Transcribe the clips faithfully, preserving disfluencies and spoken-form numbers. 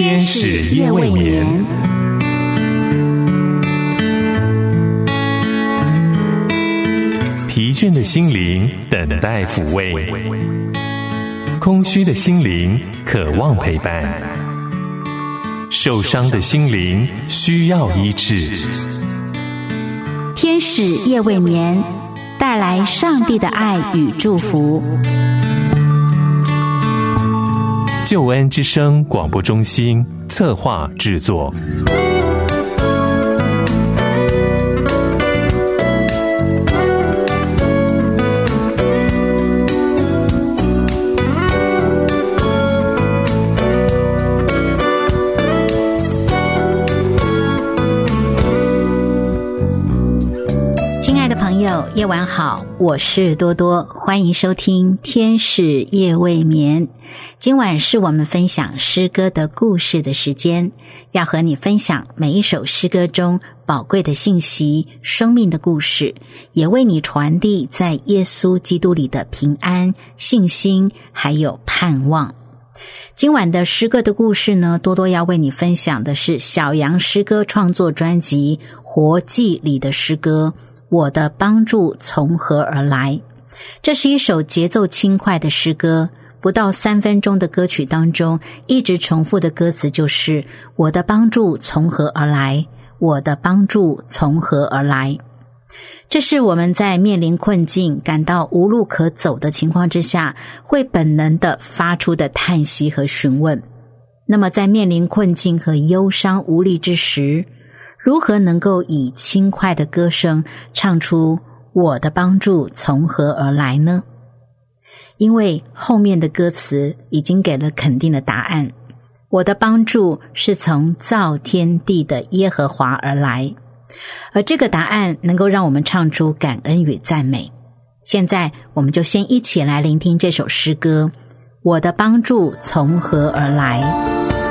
天使夜未眠。疲倦的心灵等待抚慰，空虚的心灵渴望陪伴，受伤的心灵需要医治。 天使夜未眠，带来上帝的爱与祝福。 救恩之声广播中心策划制作。 夜晚好，我是多多，欢迎收听天使夜未眠。今晚是我们分享诗歌的故事的时间，要和你分享每一首诗歌中宝贵的信息、生命的故事，也为你传递在耶稣基督里的平安、信心还有盼望。今晚的诗歌的故事呢，多多要为你分享的是小羊诗歌创作专辑《活祭》里的诗歌我的帮助从何而来。这是一首节奏轻快的诗歌，不到三分钟的歌曲当中，一直重复的歌词就是我的帮助从何而来，我的帮助从何而来。这是我们在面临困境感到无路可走的情况之下会本能的发出的叹息和询问。那么在面临困境和忧伤无力之时，如何能够以轻快的歌声唱出我的帮助从何而来呢？因为后面的歌词已经给了肯定的答案，我的帮助是从造天地的耶和华而来，而这个答案能够让我们唱出感恩与赞美。现在我们就先一起来聆听这首诗歌，我的帮助从何而来。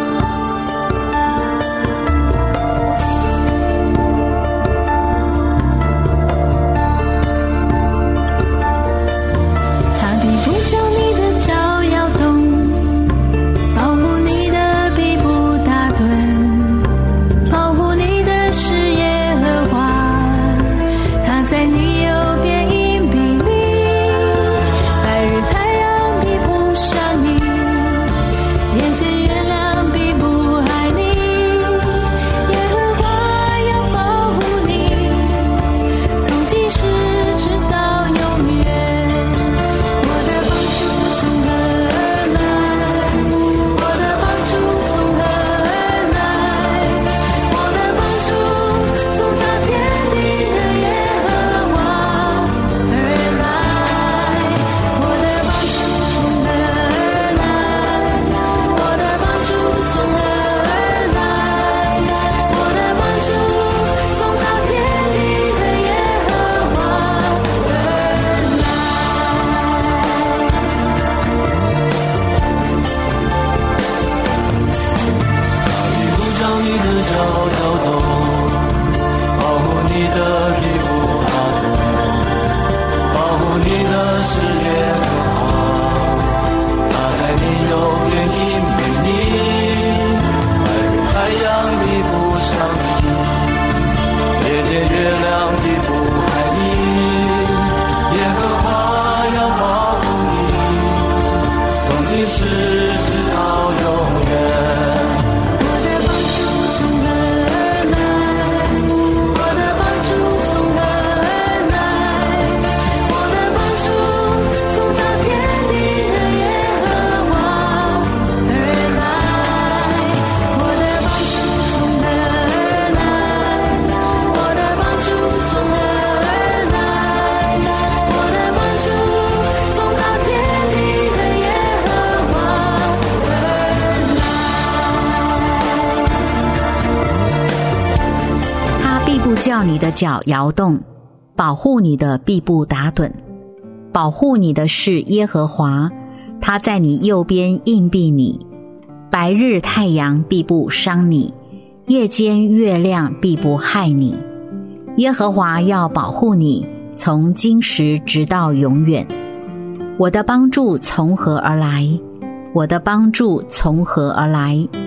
叫你的脚摇动，保护你的必不打盹。保护你的是耶和华，他在你右边荫庇你。白日太阳必不伤你，夜间月亮必不害你。耶和华要保护你，从今时直到永远。我的帮助从何而来？我的帮助从何而来？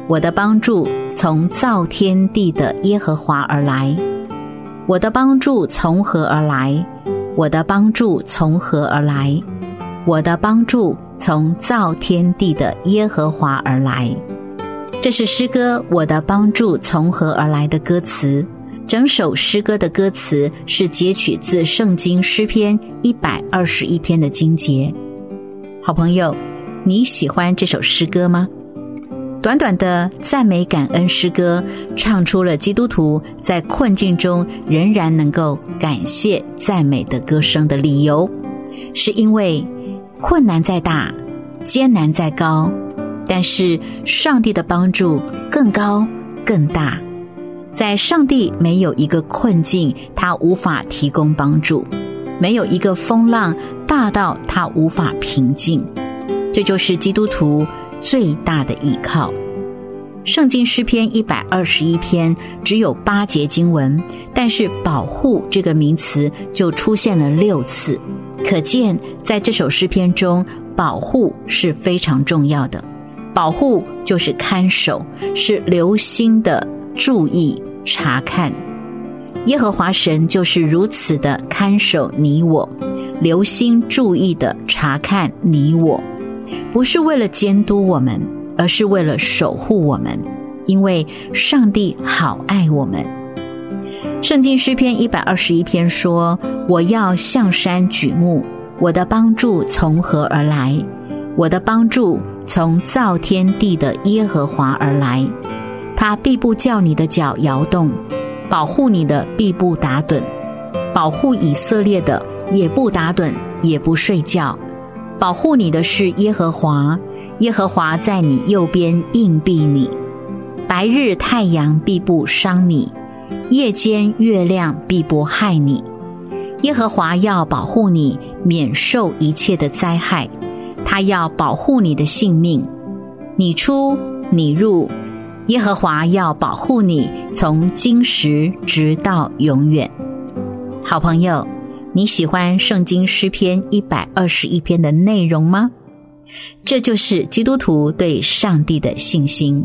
我的帮助从造天地的耶和华而来。我的帮助从何而来？我的帮助从何而来？我的帮助从造天地的耶和华而来。这是诗歌我的帮助从何而来的歌词。整首诗歌的歌词是截取自圣经诗篇一百二十一篇的经节。好朋友，你喜欢这首诗歌吗？短短的赞美感恩诗歌，唱出了基督徒在困境中仍然能够感谢赞美的歌声的理由，是因为困难再大，艰难再高，但是上帝的帮助更高更大。在上帝没有一个困境他无法提供帮助，没有一个风浪大到他无法平静，这就是基督徒最大的依靠。圣经诗篇一百二十一篇只有八节经文，但是保护这个名词就出现了六次，可见在这首诗篇中，保护是非常重要的。保护就是看守，是留心的注意查看。耶和华神就是如此的看守你我，留心注意的查看你我，不是为了监督我们，而是为了守护我们，因为上帝好爱我们。圣经诗篇一百二十一篇说，我要向山举目，我的帮助从何而来？我的帮助从造天地的耶和华而来。他必不叫你的脚摇动，保护你的必不打盹，保护以色列的也不打盹也不睡觉。保护你的是耶和华，耶和华在你右边硬庇你。白日太阳必不伤你，夜间月亮必不害你。耶和华要保护你免受一切的灾害，他要保护你的性命。你出你入，耶和华要保护你从今时直到永远。好朋友，你喜欢圣经诗篇一百二十一篇的内容吗？这就是基督徒对上帝的信心。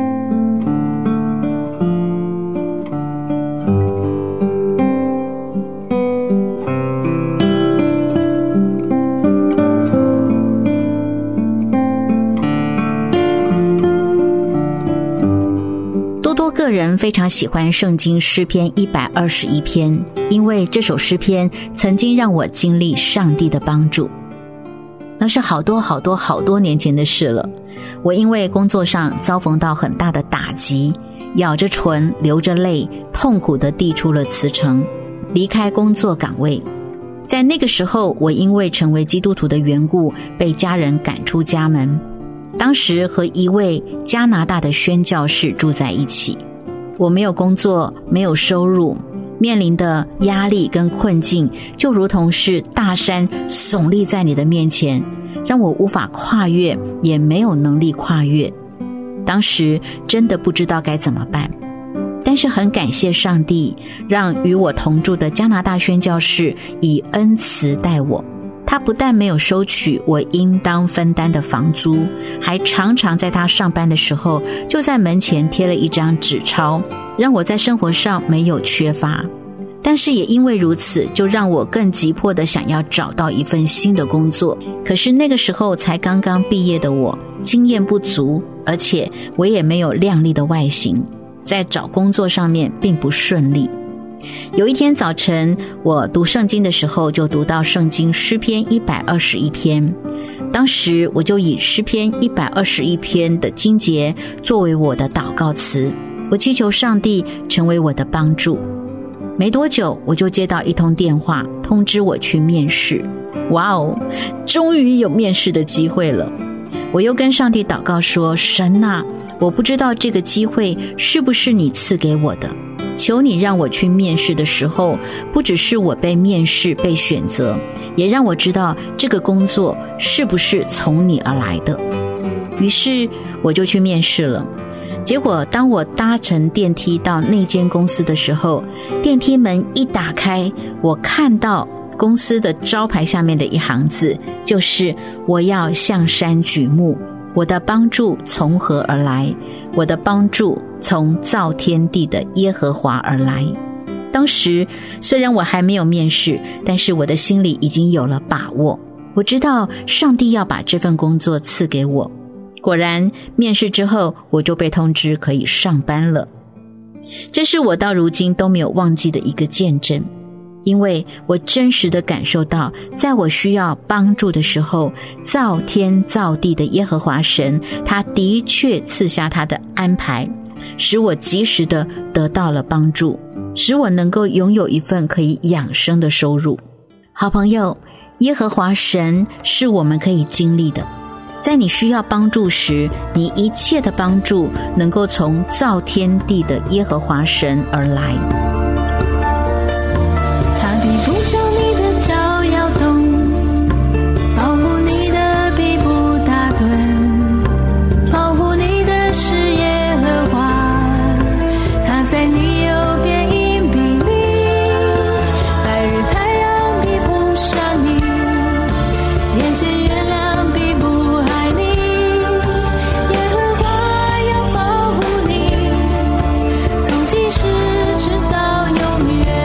个人非常喜欢圣经诗篇一百二十一篇，因为这首诗篇曾经让我经历上帝的帮助。那是好多好多好多年前的事了。我因为工作上遭逢到很大的打击，咬着唇流着泪，痛苦地递出了辞呈，离开工作岗位。在那个时候，我因为成为基督徒的缘故，被家人赶出家门。当时和一位加拿大的宣教士住在一起，我没有工作，没有收入，面临的压力跟困境就如同是大山耸立在你的面前，让我无法跨越，也没有能力跨越。当时真的不知道该怎么办，但是很感谢上帝，让与我同住的加拿大宣教士以恩慈待我。他不但没有收取我应当分担的房租，还常常在他上班的时候就在门前贴了一张纸钞，让我在生活上没有缺乏。但是也因为如此，就让我更急迫地想要找到一份新的工作。可是那个时候才刚刚毕业的我，经验不足，而且我也没有靓丽的外形，在找工作上面并不顺利。有一天早晨，我读圣经的时候，就读到圣经诗篇一百二十一篇。当时我就以诗篇一百二十一篇的经节作为我的祷告词，我祈求上帝成为我的帮助。没多久，我就接到一通电话，通知我去面试。哇哦，终于有面试的机会了。我又跟上帝祷告说，神啊，我不知道这个机会是不是你赐给我的，求你让我去面试的时候，不只是我被面试被选择，也让我知道这个工作是不是从你而来的。于是我就去面试了。结果当我搭乘电梯到那间公司的时候，电梯门一打开，我看到公司的招牌下面的一行字，就是我要向山举目， 我的帮助从何而来？我的帮助从造天地的耶和华而来。当时虽然我还没有面试，但是我的心里已经有了把握，我知道上帝要把这份工作赐给我。果然面试之后，我就被通知可以上班了。这是我到如今都没有忘记的一个见证，因为我真实地感受到，在我需要帮助的时候，造天造地的耶和华神，他的确赐下他的安排，使我及时地得到了帮助，使我能够拥有一份可以养生的收入。好朋友，耶和华神是我们可以经历的，在你需要帮助时，你一切的帮助能够从造天地的耶和华神而来。 他的步将你的脚摇动，保护你的臂不打盹，保护你的视耶和华，他在你右边荫庇你，白日太阳必不伤你，眼前月亮必不害你，耶和华要保护你，从今时直到永远。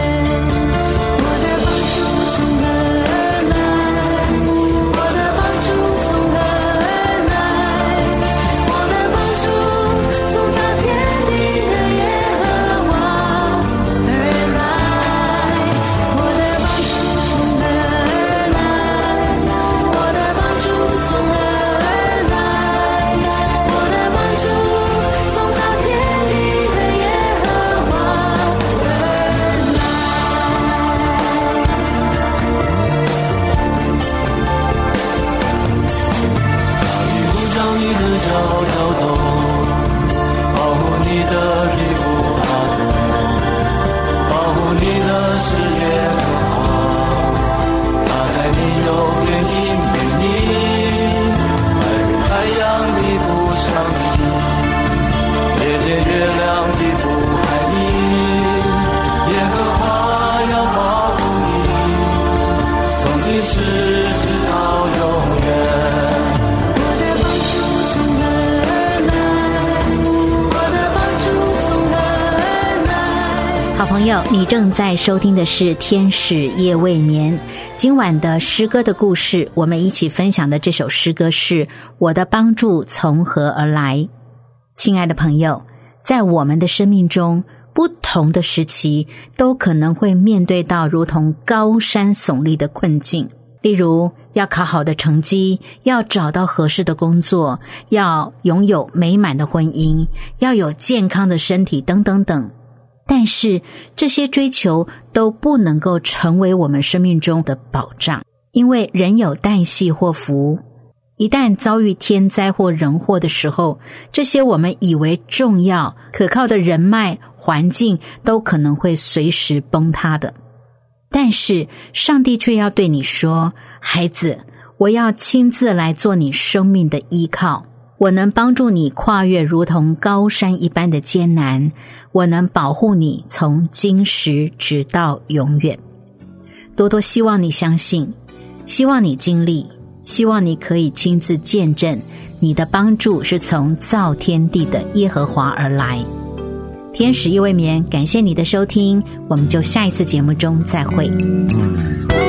好朋友，你正在收听的是天使夜未眠。今晚的诗歌的故事，我们一起分享的这首诗歌是我的帮助从何而来。亲爱的朋友，在我们的生命中，不同的时期都可能会面对到如同高山耸立的困境，例如要考好的成绩，要找到合适的工作，要拥有美满的婚姻，要有健康的身体等等等。但是这些追求都不能够成为我们生命中的保障，因为人有旦夕祸福，一旦遭遇天灾或人祸的时候，这些我们以为重要可靠的人脉环境都可能会随时崩塌的。但是上帝却要对你说，孩子，我要亲自来做你生命的依靠，我能帮助你跨越如同高山一般的艰难，我能保护你从今时直到永远。多多希望你相信，希望你经历，希望你可以亲自见证，你的帮助是从造天地的耶和华而来。天使夜未眠，感谢你的收听，我们就下一次节目中再会。